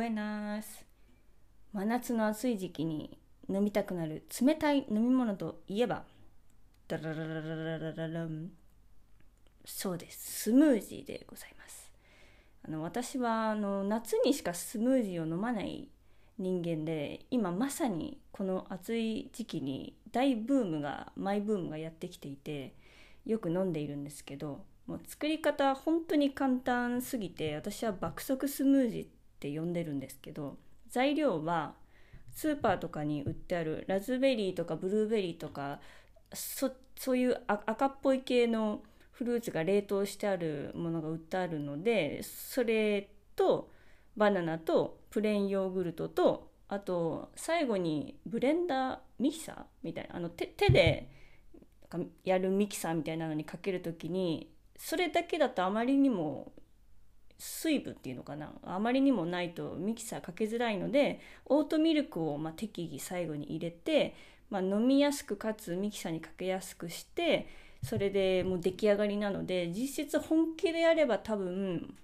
ブエナス。真夏の暑い時期に飲みたくなる冷たい飲み物といえば、ダララララララララン。そうです、スムージーでございます。私は夏にしかスムージーを飲まない人間で、今まさにこの暑い時期にマイブームがやってきていて、よく飲んでいるんですけど、もう作り方本当に簡単すぎて、私は爆速スムージーって呼んでるんですけど、材料はスーパーとかに売ってあるラズベリーとかブルーベリーとか、そういう赤っぽい系のフルーツが冷凍してあるものが売ってあるので、それとバナナとプレーンヨーグルトと、あと最後にブレンダーミキサーみたいな、手でやるミキサーみたいなのにかけるときに、それだけだとあまりにも水分っていうのかな、あまりにもないとミキサーかけづらいので、オートミルクを適宜最後に入れて、飲みやすくかつミキサーにかけやすくして、それでもう出来上がりなので、実質本気でやれば多分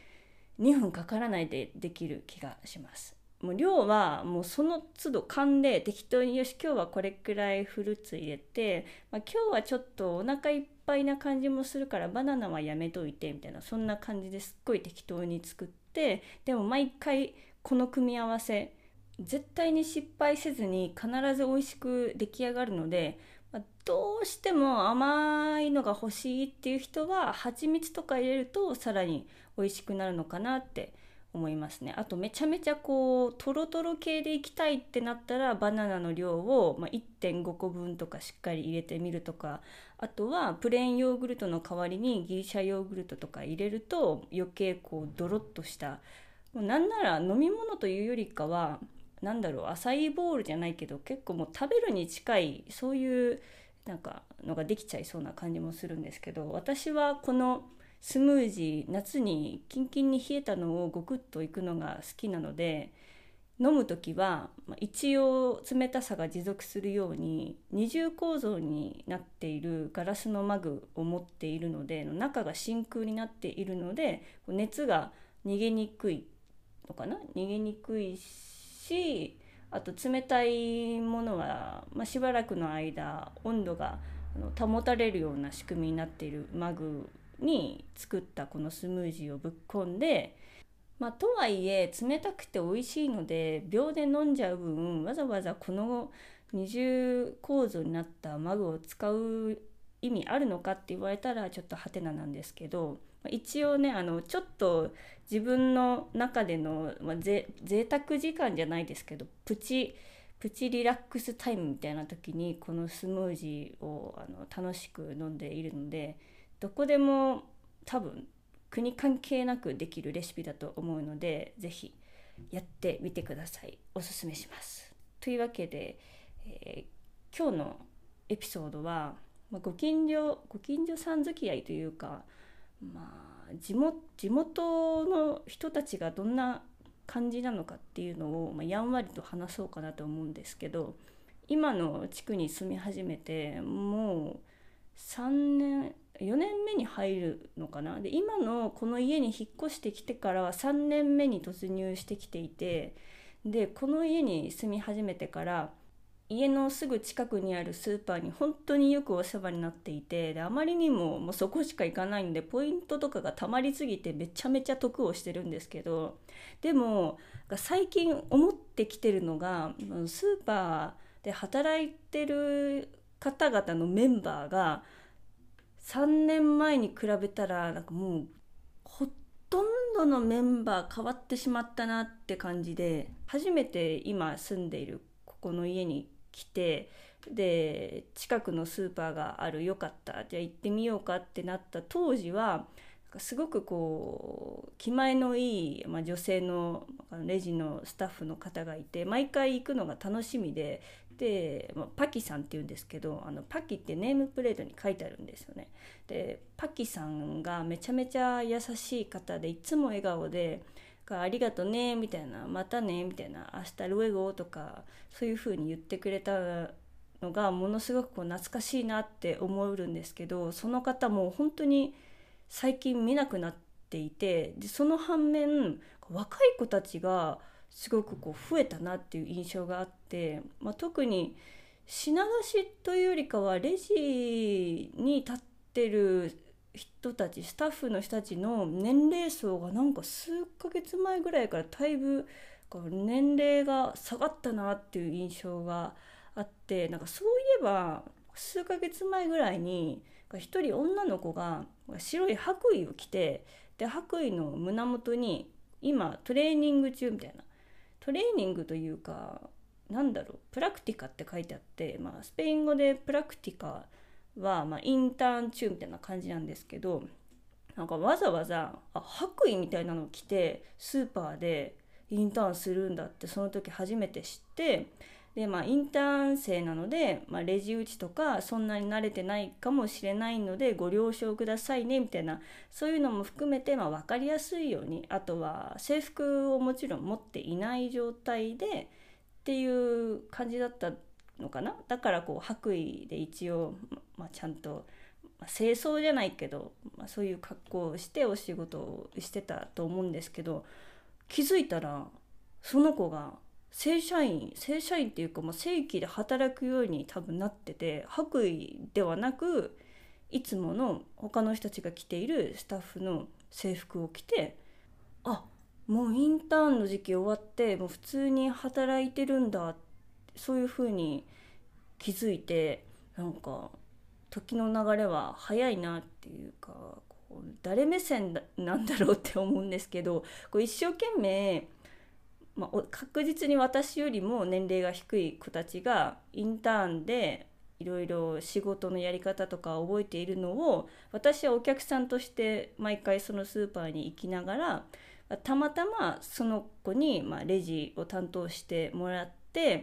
2分かからないでできる気がします。もう量はもうその都度勘で適当に、よし今日はこれくらいフルーツ入れて、今日はちょっとお腹いっぱいな感じもするからバナナはやめといてみたいな、そんな感じですっごい適当に作って、でも毎回この組み合わせ絶対に失敗せずに必ず美味しく出来上がるので、どうしても甘いのが欲しいっていう人は蜂蜜とか入れるとさらに美味しくなるのかなって思いますね。あとめちゃめちゃこうトロトロ系でいきたいってなったら、バナナの量を1.5個分とかしっかり入れてみるとか、あとはプレーンヨーグルトの代わりにギリシャヨーグルトとか入れると余計こうドロッとした、もうなんなら飲み物というよりかは、なんだろう、アサイーボールじゃないけど結構もう食べるに近い、そういうなんかのができちゃいそうな感じもするんですけど、私はこのスムージー、夏にキンキンに冷えたのをゴクッといくのが好きなので、飲む時は一応冷たさが持続するように二重構造になっているガラスのマグを持っているので、中が真空になっているので熱が逃げにくい逃げにくいし、あと冷たいものは、しばらくの間温度が保たれるような仕組みになっているマグに作ったこのスムージーをぶっ込んで、とはいえ冷たくて美味しいので秒で飲んじゃう分、わざわざこの二重構造になったマグを使う意味あるのかって言われたらちょっとハテナなんですけど、一応ね、ちょっと自分の中での、贅沢時間じゃないですけど、プチリラックスタイムみたいな時にこのスムージーを楽しく飲んでいるので、どこでも多分国関係なくできるレシピだと思うので、ぜひやってみてください。おすすめします。というわけで、今日のエピソードは、ご近所さん付き合いというか、地元の人たちがどんな感じなのかっていうのを、やんわりと話そうかなと思うんですけど、今の地区に住み始めてもう3年4年目に入るのかな。で今のこの家に引っ越してきてからは3年目に突入してきていて、でこの家に住み始めてから家のすぐ近くにあるスーパーに本当によくお世話になっていて、であまりにももうそこしか行かないんでポイントとかがたまりすぎてめちゃめちゃ得をしてるんですけど、でも最近思ってきてるのが、スーパーで働いてる方々のメンバーが3年前に比べたらもうほとんどのメンバー変わってしまったなって感じで、初めて今住んでいるここの家に来て、で近くのスーパーがある、よかった、じゃあ行ってみようかってなった当時はすごくこう気前のいい、女性のレジのスタッフの方がいて、毎回行くのが楽しみで、パキさんっていうんですけど、パキってネームプレートに書いてあるんですよね。でパキさんがめちゃめちゃ優しい方で、いつも笑顔でありがとねみたいな、またねみたいな、明日ルエゴとかそういう風に言ってくれたのがものすごくこう懐かしいなって思うんですけど、その方も本当に最近見なくなっていて、でその反面若い子たちがすごくこう増えたなっていう印象があって、特に品出しというよりかはレジに立ってる人たち、スタッフの人たちの年齢層がなんか数ヶ月前ぐらいからだいぶ年齢が下がったなっていう印象があって、なんかそういえば数ヶ月前ぐらいに一人女の子が白い白衣を着て、で白衣の胸元に今トレーニング中みたいな、トレーニングというかなんだろう、プラクティカって書いてあって、スペイン語でプラクティカはインターン中みたいな感じなんですけど、なんかわざわざ白衣みたいなのを着てスーパーでインターンするんだってその時初めて知って、でインターン生なので、レジ打ちとかそんなに慣れてないかもしれないのでご了承くださいねみたいな、そういうのも含めて分かりやすいように、あとは制服をもちろん持っていない状態でっていう感じだったのかな。だからこう白衣で一応、ちゃんと清掃じゃないけど、そういう格好をしてお仕事をしてたと思うんですけど、気づいたらその子が正社員っていうか、正規で働くように多分なってて、白衣ではなくいつもの他の人たちが着ているスタッフの制服を着て、もうインターンの時期終わってもう普通に働いてるんだ、そういう風に気づいて、なんか時の流れは早いなっていうか、誰目線なんだろうって思うんですけど、一生懸命、確実に私よりも年齢が低い子たちがインターンでいろいろ仕事のやり方とか覚えているのを、私はお客さんとして毎回そのスーパーに行きながら、たまたまその子にレジを担当してもらって、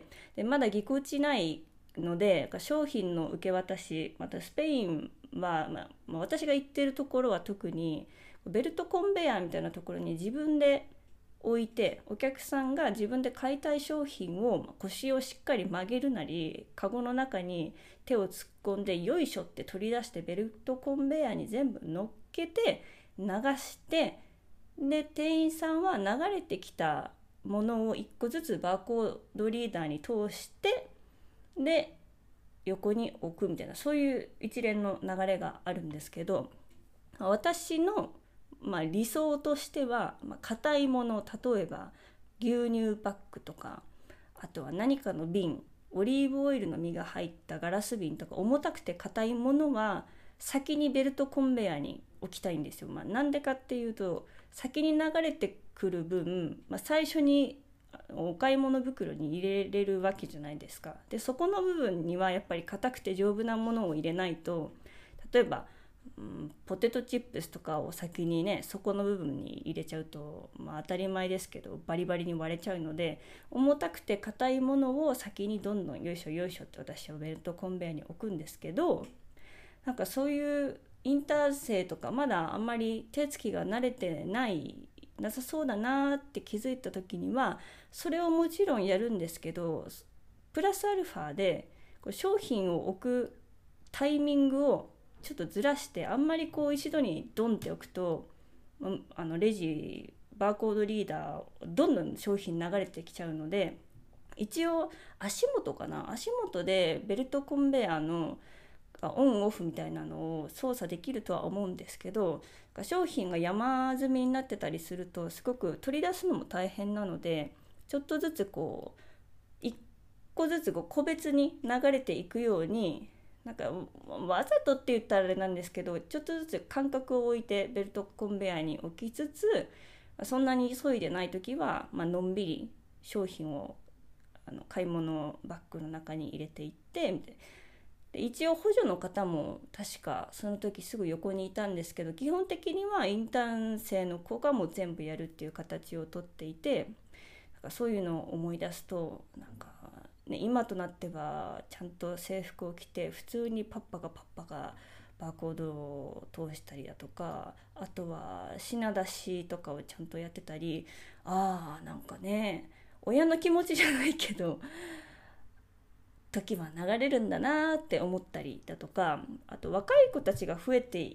でまだぎこちないので商品の受け渡し、またスペインは、私が行ってるところは特にベルトコンベヤーみたいなところに自分で置いて、お客さんが自分で買いたい商品を腰をしっかり曲げるなりカゴの中に手を突っ込んでよいしょって取り出して、ベルトコンベヤーに全部乗っけて流して、で店員さんは流れてきたものを1個ずつバーコードリーダーに通して、で横に置くみたいな、そういう一連の流れがあるんですけど、私の理想としては硬いもの、例えば牛乳パックとか、あとは何かの瓶、オリーブオイルの実が入ったガラス瓶とか重たくて硬いものは先にベルトコンベヤーに置きたいんですよ。なんでかっていうと、先に流れてくる分、最初にお買い物袋に入れれるわけじゃないですか。でそこの部分にはやっぱり硬くて丈夫なものを入れないと、例えば、ポテトチップスとかを先にねそこの部分に入れちゃうと、当たり前ですけどバリバリに割れちゃうので、重たくて硬いものを先にどんどんよいしょよいしょって私はベルトコンベヤーに置くんですけど、なんかそういうインターン生とかまだあんまり手つきが慣れてなさそうだなって気づいた時には、それをもちろんやるんですけど、プラスアルファで商品を置くタイミングをちょっとずらして、あんまり一度にドンって置くとレジバーコードリーダーどんどん商品流れてきちゃうので、一応足元でベルトコンベヤーのオンオフみたいなのを操作できるとは思うんですけど、商品が山積みになってたりするとすごく取り出すのも大変なので、ちょっとずつ一個ずつ個別に流れていくように、なんかわざとって言ったらあれなんですけど、ちょっとずつ間隔を置いてベルトコンベヤーに置きつつ、そんなに急いでない時は、のんびり商品を買い物バッグの中に入れていってみたいな。で一応補助の方も確かその時すぐ横にいたんですけど、基本的にはインターン生の子がもう全部やるっていう形をとっていて、そういうのを思い出すと今となってはちゃんと制服を着て普通にパッパがバーコードを通したりだとか、あとは品出しとかをちゃんとやってたり、親の気持ちじゃないけど時は流れるんだなって思ったりだとか、あと若い子たちが増えている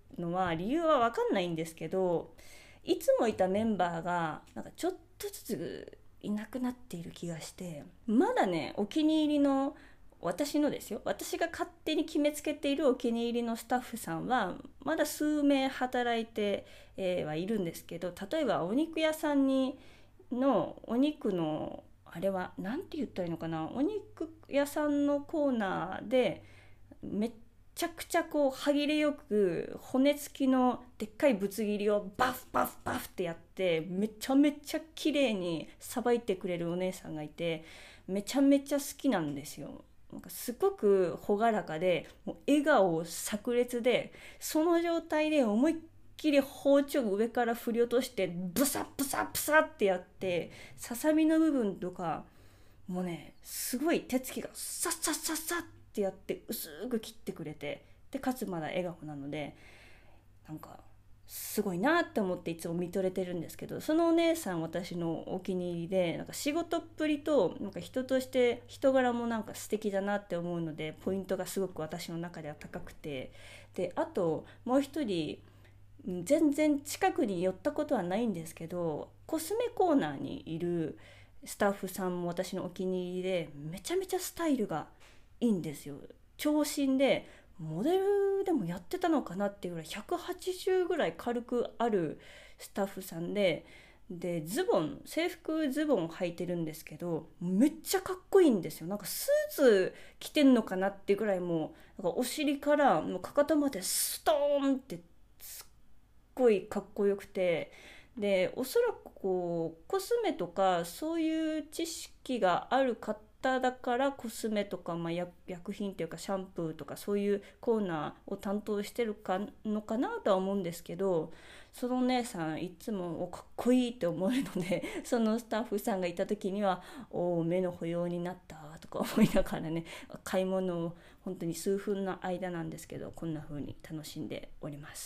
のは理由は分かんないんですけど、いつもいたメンバーがなんかちょっとずついなくなっている気がして、まだねお気に入りの、私のですよ、私が勝手に決めつけているお気に入りのスタッフさんはまだ数名働いて、はいるんですけど、例えばお肉屋さんのお肉のあれは何て言ったらいいのかな、お肉屋さんのコーナーでめっちゃくちゃこう歯切れよく骨付きのでっかいぶつ切りをバフバフバフってやってめちゃめちゃ綺麗にさばいてくれるお姉さんがいて、めちゃめちゃ好きなんですよ。なんかすごく朗らかで、もう笑顔炸裂で、その状態で思いっきり包丁を上から振り落としてブサブサブサってやって、ささみの部分とかもうねすごい手つきがサッサッサッサッってやって薄く切ってくれて、でかつまだ笑顔なので、なんかすごいなって思っていつも見とれてるんですけど、そのお姉さん私のお気に入りで、なんか仕事っぷりとなんか人として人柄もなんか素敵だなって思うので、ポイントがすごく私の中では高くて、であともう一人、全然近くに寄ったことはないんですけど、コスメコーナーにいるスタッフさんも私のお気に入りで、めちゃめちゃスタイルがいいんですよ。長身でモデルでもやってたのかなっていうぐらい180ぐらい軽くあるスタッフさんで制服ズボンを履いてるんですけど、めっちゃかっこいいんですよ。なんかスーツ着てんのかなっていうぐらい、もうなんかお尻からもうかかとまでストーンってすっごいかっこよくて、でおそらくこうコスメとかそういう知識がある方だからコスメとか、薬品というかシャンプーとかそういうコーナーを担当してるのかなとは思うんですけど、そのお姉さんいつもかっこいいって思えるのでそのスタッフさんがいた時にはお目の保養になったとか思いながらね、買い物を本当に数分の間なんですけどこんな風に楽しんでおります。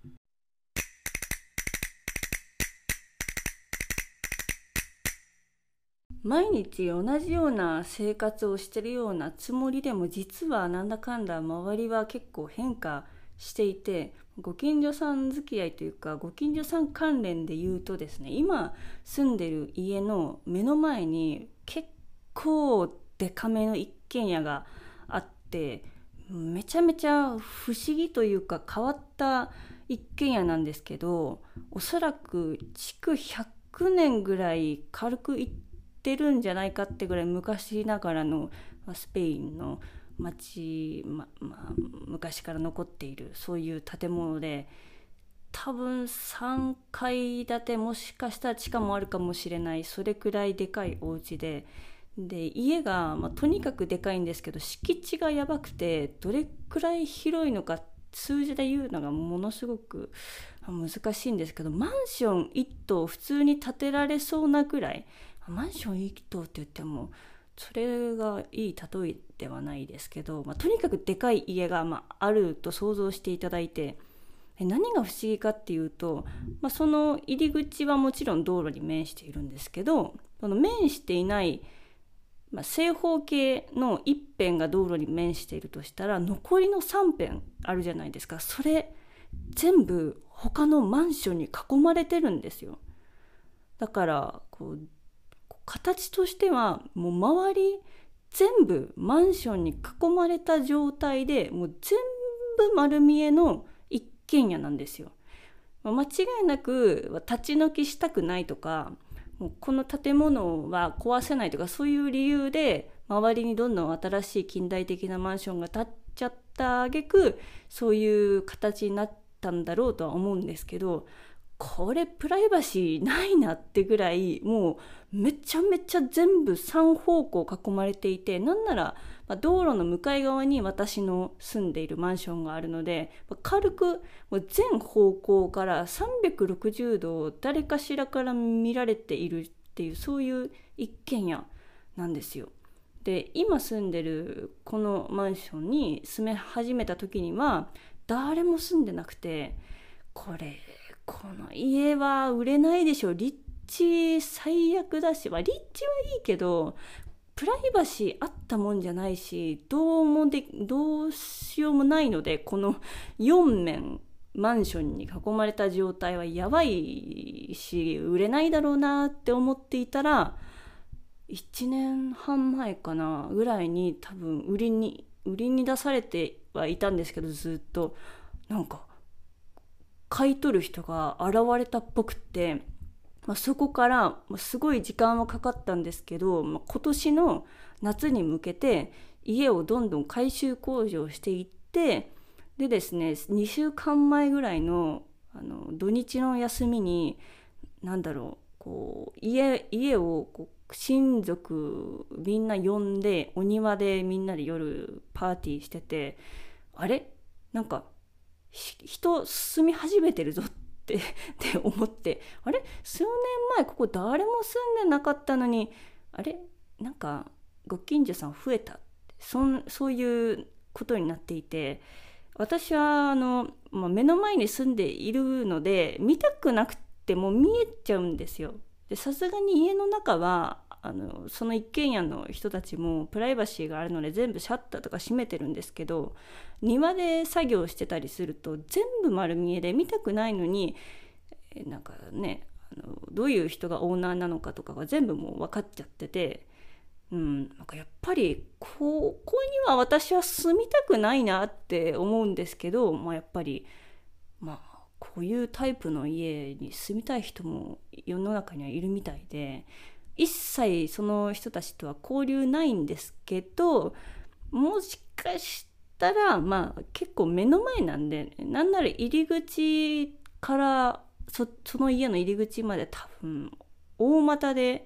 毎日同じような生活をしてるようなつもりでも、実はなんだかんだ周りは結構変化していて、ご近所さん付き合いというかご近所さん関連で言うとですね、今住んでる家の目の前に結構デカめの一軒家があって、めちゃめちゃ不思議というか変わった一軒家なんですけど、おそらく築100年ぐらい軽く行ってるんじゃないかってぐらい昔ながらのスペインの町、昔から残っているそういう建物で、多分3階建て、もしかしたら地下もあるかもしれない、それくらいでかいお家で家が、とにかくでかいんですけど、敷地がやばくて、どれくらい広いのか数字で言うのがものすごく難しいんですけど、マンション1棟普通に建てられそうなくらい、マンション1棟って言ってもそれがいい例えではないですけど、とにかくでかい家が、あると想像していただいて、何が不思議かっていうと、その入り口はもちろん道路に面しているんですけど、その面していない、正方形の一辺が道路に面しているとしたら、残りの3辺あるじゃないですか。それ全部他のマンションに囲まれてるんですよ。だからこう形としてはもう周り全部マンションに囲まれた状態で、もう全部丸見えの一軒家なんですよ。間違いなく立ち退きしたくないとか、もうこの建物は壊せないとか、そういう理由で周りにどんどん新しい近代的なマンションが建っちゃった挙句、そういう形になったんだろうとは思うんですけど、これプライバシーないなってぐらい、もうめちゃめちゃ全部3方向囲まれていて、なんなら道路の向かい側に私の住んでいるマンションがあるので、軽くもう全方向から360度誰かしらから見られているっていう、そういう一軒家なんですよ。で今住んでるこのマンションに住め始めた時には誰も住んでなくて、この家は売れないでしょ、立地最悪だし、立地はいいけどプライバシーあったもんじゃないし、どうしようもないので、この4面マンションに囲まれた状態はやばいし売れないだろうなって思っていたら、1年半前かなぐらいに多分売りに出されてはいたんですけど、ずっとなんか買い取る人が現れたっぽくって、そこからすごい時間はかかったんですけど、今年の夏に向けて家をどんどん改修工事をしていって、でですね、2週間前ぐらいの、土日の休みにこう家をこう親族みんな呼んでお庭でみんなで夜パーティーしてて、あれなんか人住み始めてるぞってって思って、あれ数年前ここ誰も住んでなかったのに、あれなんかご近所さん増えたって、そういうことになっていて、私は目の前に住んでいるので見たくなくても見えちゃうんですよ。でさすがに家の中はその一軒家の人たちもプライバシーがあるので全部シャッターとか閉めてるんですけど、庭で作業してたりすると全部丸見えで見たくないのに、なんかねどういう人がオーナーなのかとかが全部もう分かっちゃってて、なんかやっぱりここには私は住みたくないなって思うんですけど、やっぱりこういうタイプの家に住みたい人も世の中にはいるみたいで、一切その人たちとは交流ないんですけど、もしかしたら結構目の前なんで、なんなら入り口からその家の入り口まで多分大股で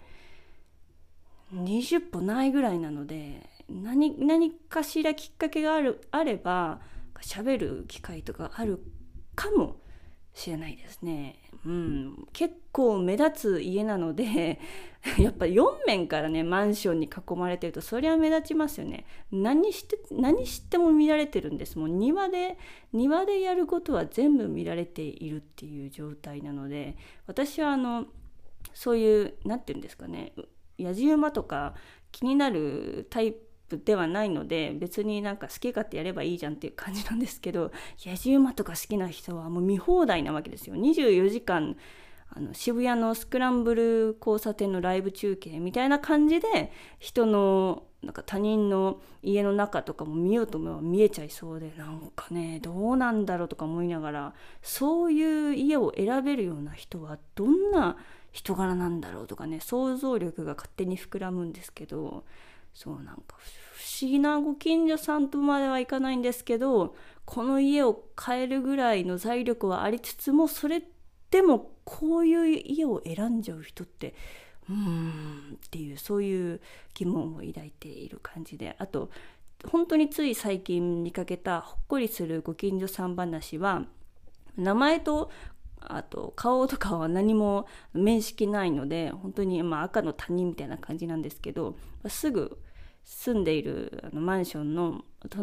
20歩ないぐらいなので、何かしらきっかけがあれば喋る機会とかあるかもしれないですね。結構目立つ家なのでやっぱ4面からねマンションに囲まれてるとそりゃ目立ちますよね。何しても見られてるんです。もう庭でやることは全部見られているっていう状態なので、私はそういうなんていうんですかね、やじ馬とか気になるタイプではないので、別になんか好き勝手やればいいじゃんっていう感じなんですけど、やじ馬とか好きな人はもう見放題なわけですよ。24時間渋谷のスクランブル交差点のライブ中継みたいな感じで、人のなんか他人の家の中とかも見ようと思えば見えちゃいそうで、なんかねどうなんだろうとか思いながら、そういう家を選べるような人はどんな人柄なんだろうとかね、想像力が勝手に膨らむんですけど、そうなんか不思議なご近所さんとまではいかないんですけど、この家を買えるぐらいの財力はありつつも、それでもこういう家を選んじゃう人ってっていう、そういう疑問を抱いている感じで、あと本当につい最近見かけたほっこりするご近所さん話は、名前とあと顔とかは何も面識ないので本当に赤の他人みたいな感じなんですけど、すぐ住んでいるマンションの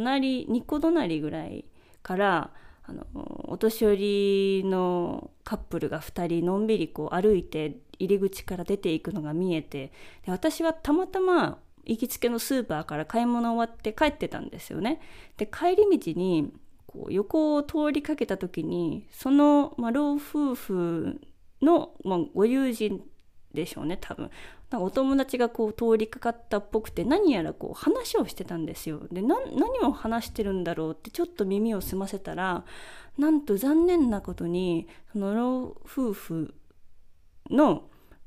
2個隣ぐらいからお年寄りのカップルが2人のんびりこう歩いて入り口から出ていくのが見えて、で私はたまたま行きつけのスーパーから買い物終わって帰ってたんですよね。で帰り道にこう横を通りかけた時に、その、老夫婦の、ご友人でしょうね多分。なんかお友達がこう通りかかったっぽくて、何やらこう話をしてたんですよ。で何を話してるんだろうってちょっと耳を澄ませたら、なんと残念なことにその老夫婦の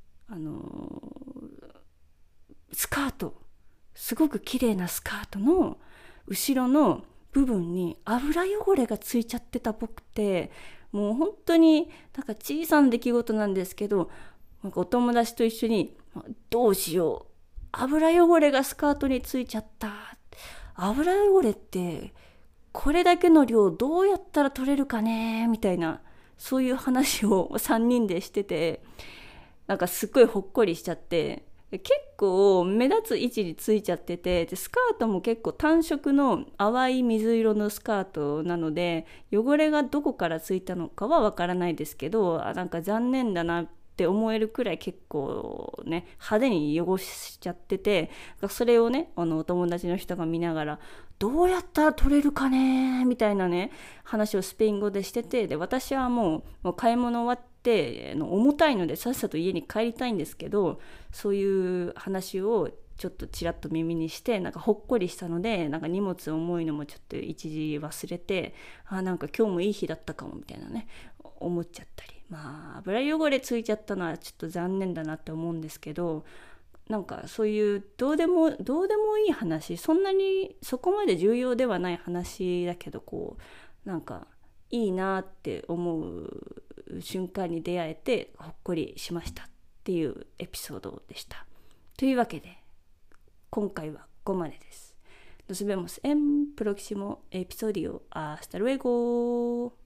スカート、すごく綺麗なスカートの後ろの部分に油汚れがついちゃってたっぽくて、もう本当になんか小さな出来事なんですけど、なんかお友達と一緒にどうしよう、油汚れがスカートについちゃった、油汚れってこれだけの量どうやったら取れるかねみたいな、そういう話を3人でしてて、なんかすっごいほっこりしちゃって、結構目立つ位置についちゃってて、でスカートも結構単色の淡い水色のスカートなので、汚れがどこからついたのかはわからないですけど、なんか残念だなっって思えるくらい結構ね派手に汚しちゃってて、それをねお友達の人が見ながらどうやったら取れるかねみたいなね話をスペイン語でしてて、で私はもう買い物終わって重たいのでさっさと家に帰りたいんですけど、そういう話をちょっとちらっと耳にしてなんかほっこりしたので、なんか荷物重いのもちょっと一時忘れて、なんか今日もいい日だったかもみたいなね思っちゃったり、油汚れついちゃったのはちょっと残念だなって思うんですけど、なんかそういうどうでもいい話、そんなにそこまで重要ではない話だけど、こうなんかいいなって思う瞬間に出会えてほっこりしましたっていうエピソードでした。というわけで今回はここまでです。Nos vemos en próximo episodio. Hasta luego.